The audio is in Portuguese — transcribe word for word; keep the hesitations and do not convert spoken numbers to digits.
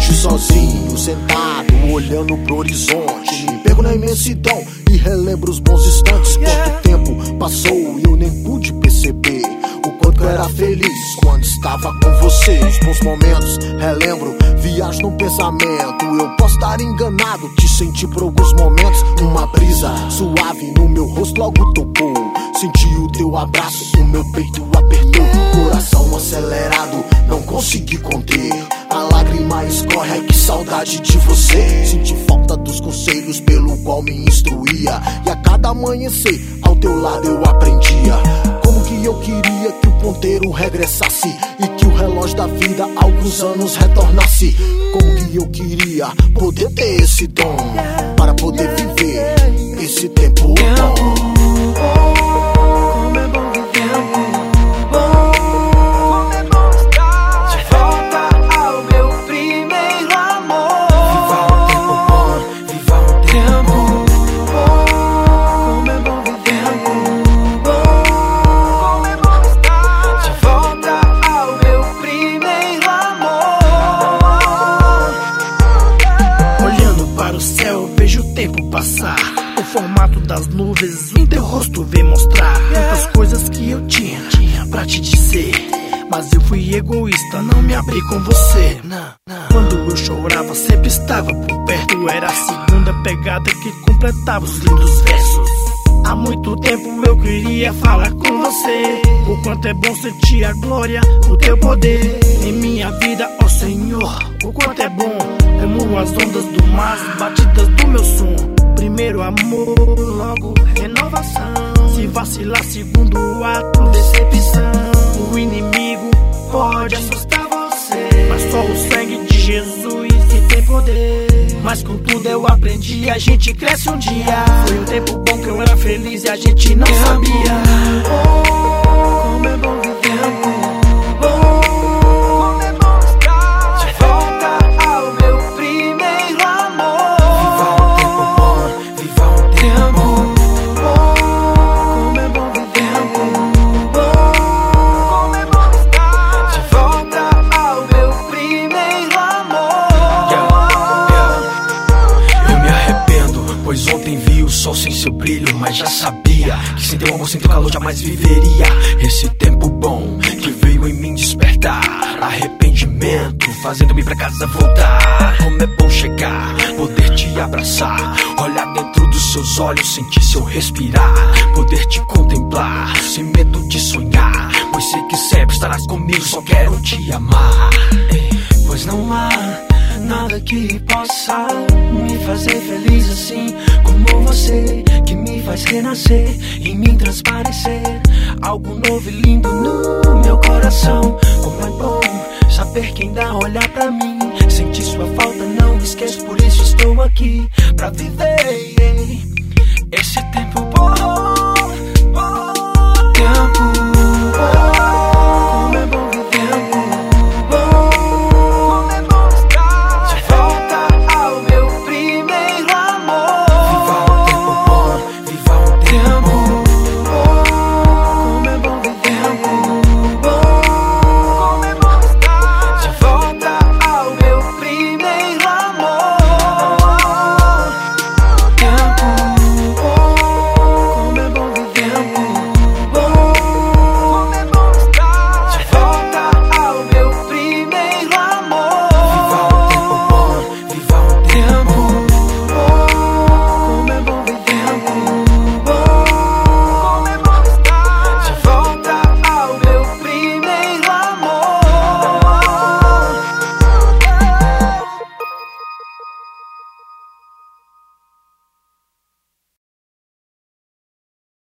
noite sozinho, sentado, olhando pro horizonte. Me pego na imensidão e relembro os bons instantes. Quanto tempo passou e eu nem pude perceber o quanto eu era feliz quando estava com você. Os bons momentos relembro, viajo no pensamento. Eu posso estar enganado, te senti por alguns momentos. Uma brisa suave no meu rosto logo tocou. Senti o teu abraço, o meu peito apertou. Coração acelerado, não consegui conter. A lágrima escorre, ai que saudade de você. Senti falta dos conselhos pelo qual me instruía. E a cada amanhecer, ao teu lado eu aprendia. Como que eu queria que o ponteiro regressasse e que o relógio da vida alguns anos retornasse. Como que eu queria poder ter esse dom para poder viver esse tempo bom. Passar, o formato das nuvens, o teu rosto vem mostrar tantas coisas que eu tinha, tinha pra te dizer. Mas eu fui egoísta, não me abri com você. Não, não. Quando eu chorava, sempre estava por perto. Era a segunda pegada que completava os lindos versos. Há muito tempo eu queria falar com você. O quanto é bom sentir a glória, o teu poder em minha vida, ó Senhor. O quanto é bom, como as ondas do mar, as batidas do meu som. Primeiro amor, logo renovação. Se vacilar, segundo ato, decepção. O inimigo pode assustar você, mas só o sangue de Jesus que tem poder. Mas com tudo eu aprendi, a gente cresce um dia. Foi um tempo bom que eu era feliz e a gente não sabia. Oh, como é bom viver amor. Ontem vi o sol sem seu brilho, mas já sabia que sem teu amor, sem teu calor jamais viveria. Esse tempo bom que veio em mim despertar arrependimento, fazendo-me pra casa voltar. Como é bom chegar, poder te abraçar, olhar dentro dos seus olhos, sentir seu respirar, poder te contemplar, sem medo de sonhar, pois sei que sempre estarás comigo, só quero te amar. Pois não há nada que possa me fazer feliz assim como você, que me faz renascer, em mim transparecer algo novo e lindo no meu coração. Como é bom saber que ainda olha pra mim, sentir sua falta, não esqueço, por isso estou aqui pra viver esse tempo bom.